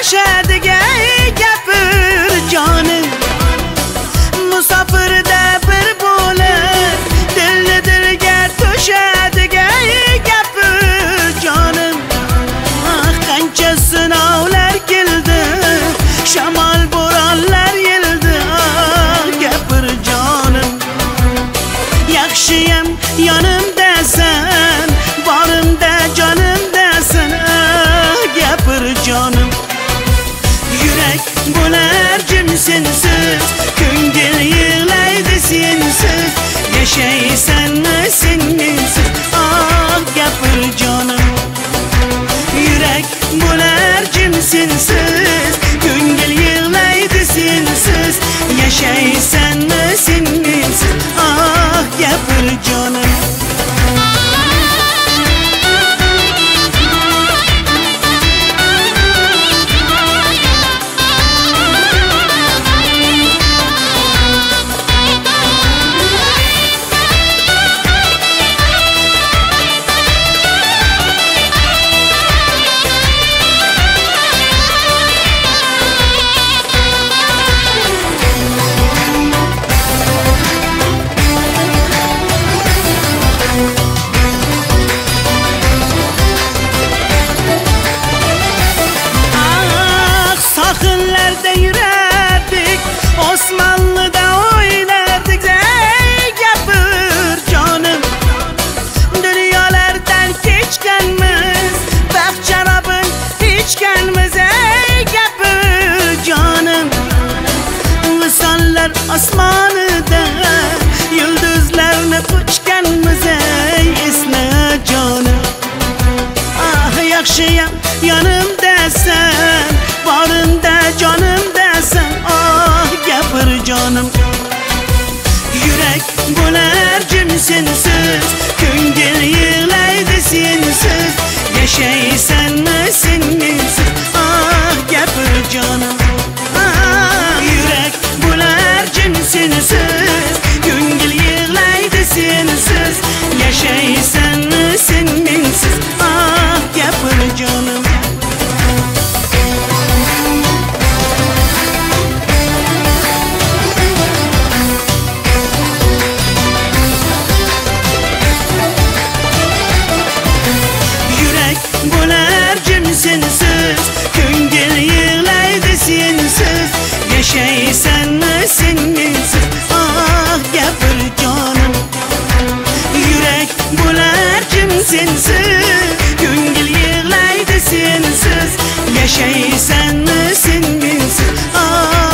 to'shadiga gapir jonim. Musofirda bir bo'lib dilni dilga to'shadiga gapir jonim. Qancha sinovlar keldi, shamol bo'ronlar yeldi, gapir jonim. Yaxshiyam yonimdasan, borimda jonimdasan, gapir jonim. Yurak bo'lar jim sensiz, ko'ngil yig'laydi sensiz, yashaysanmi sen mensiz, gapir jonim. Yurak bo'lar jim sensiz, ko'ngil yig'laydi sensiz, yashaysanmi sen mensiz, gapir jonim. Sohillarda yurardik, Osmonlida o'ynardik, gapir jonim. Dunyolardan kechganmiz, baxt sharobin ichganmiz, gapir jonim. Misonlar osmonida yulduzlarni quchganmiz, esla jonim. Yaxshiyam yonimdasan, borimda jonimdasan, gapir jonim. Yurak bo'lar jim sensiz, ko'ngil yig'laydi sensiz, yashaysanmi sen mensiz, gapir jonim. Yurak bo'lar jim sensiz, ko'ngil yig'laydi sensiz, yashaysanmi sen mensiz, gapir jonim. Bo'lar jim sensiz, ko'ngil yig'laydi sensiz, yashaysanmi sen mensiz, gapir jonim. Yurak bo'lar jim sensiz, ko'ngil yig'laydi sensiz, yashaysanmi sen mensiz,